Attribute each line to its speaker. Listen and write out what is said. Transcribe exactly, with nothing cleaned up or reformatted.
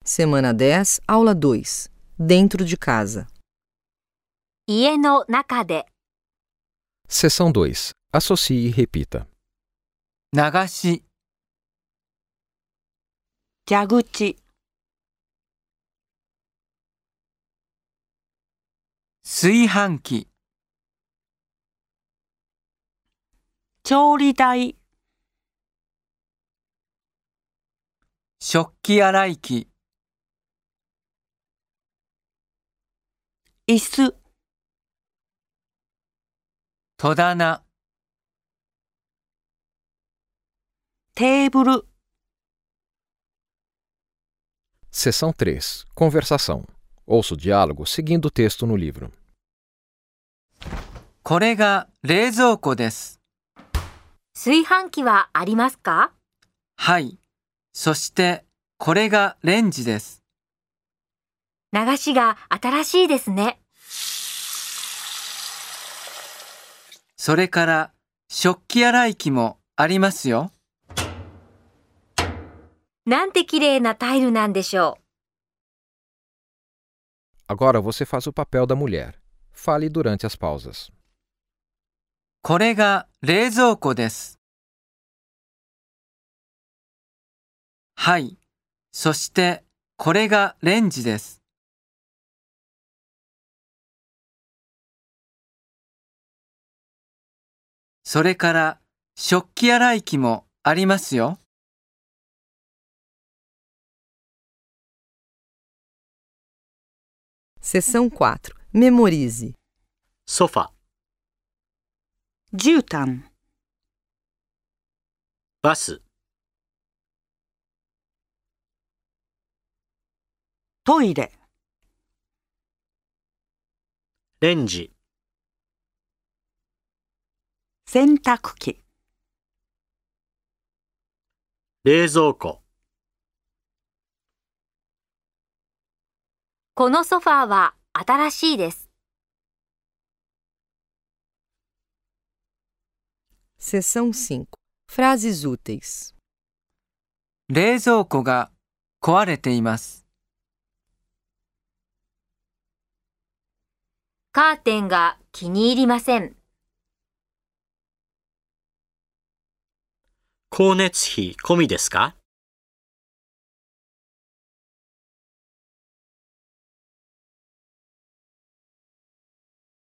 Speaker 1: Semana dez, aula dois. Dentro de casa.
Speaker 2: 家の中で
Speaker 3: Seção dois. Associe e repita.
Speaker 4: 流し、
Speaker 5: 蛇口、
Speaker 4: 炊飯器、
Speaker 5: 調理台、
Speaker 4: 食器洗い機、
Speaker 5: 椅子、
Speaker 4: 戸棚、
Speaker 5: テーブル、
Speaker 3: Seção três. Conversação. Ouça o diálogo seguindo o texto no livro.
Speaker 4: これが冷蔵庫です。
Speaker 2: 炊飯器はありますか？
Speaker 4: はい。そしてこれがレンジです。
Speaker 2: 流しが新しいですね。
Speaker 4: それから食器洗い機もありますよ。
Speaker 2: なんて綺麗なタイルなんでしょう。
Speaker 3: Agora você faz o papel da mulher. Fale durante as pausas.
Speaker 4: これが冷蔵庫です。はい。そしてこれがレンジです。それから食器洗い機もありますよ。
Speaker 1: Seção quatro. Memorize.
Speaker 6: Sofá,
Speaker 5: 絨毯、
Speaker 6: バス、
Speaker 5: トイレ、
Speaker 6: レンジ、
Speaker 5: 洗濯機、
Speaker 6: 冷蔵庫、
Speaker 2: このソファーは新しいです。
Speaker 1: Seção cinco. Frases úteis.
Speaker 4: 冷蔵庫が壊れています。
Speaker 2: カーテンが気に入りません。
Speaker 6: 光熱費込みですか？